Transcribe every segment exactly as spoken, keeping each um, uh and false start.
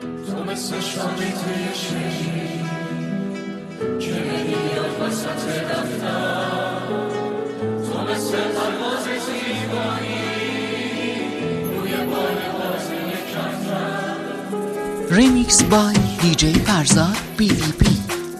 تو مثل شامی توی شیری که نمیاد وسط دفتر، تو مثل پرواز زیبایی روی بال بازی کفتر. ریمیکس بای دی جی فرزاد بی وی پی.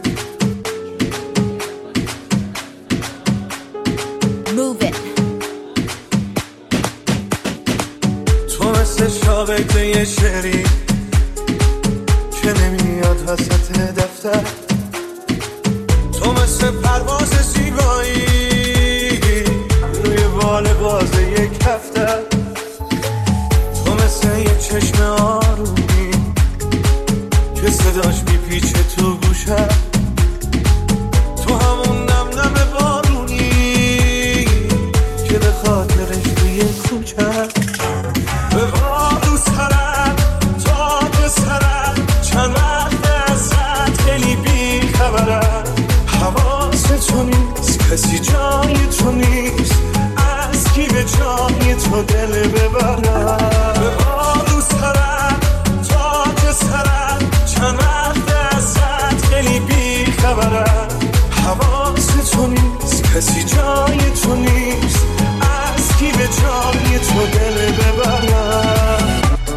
تو مثل شاقه توی شعری که نمیاد وسط دفتر، تو مثل پرواز زیبایی روی بال باز یک کفتر، تو مثل یه چشم آرومی که صداش میپیچه تو گوشه، تو همون نم نم بارونی که به خاطرش توی کوچه به بارو سرم تا سرم چند وقت ازت خیلی بی خبرم، حواست تو نیست کسی جای تو نیست، از کی به جای تو دل ببرم. به بارو سرم تا سرم چند وقت ازت خیلی بی خبرم، حواست تو نیست کسی جای تو نیست، از کی به جای تو دل ببرم.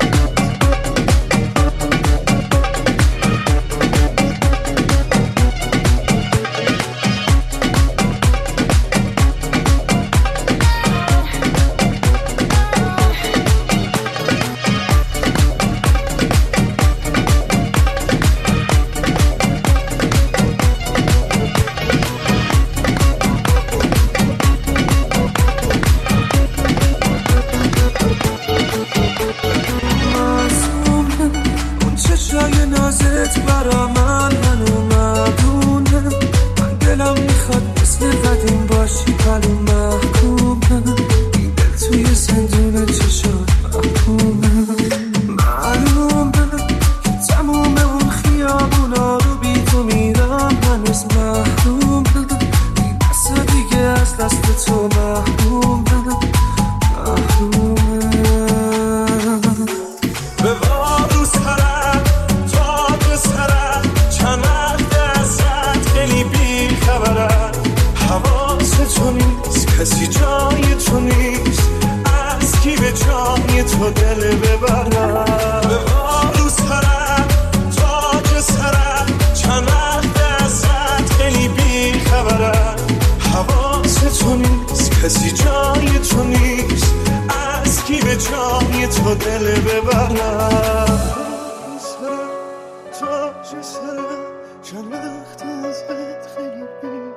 جای نازت برا من منو مدونه، من دلم میخواد مثل قدیم باشی پلو محکومه، این دل توی زندون چشات محکومه، معلومه که تموم اون خیابونا رو بی تو میرم هنوز محرومه، این دستا دیگه از دست تو محرومه محرومه. به بارو سرم حواست تو نیست کسی جای تو نیست، از کی به جای تو دل ببرم. به بارو سرم تاج سرم چند وقت ازت خیلی بی خبرم، حواست تو نیست کسی جای تو نیست، از کی به جای تو دل ببرم. سرم تاج سرم چند وقت ازت خیلی بی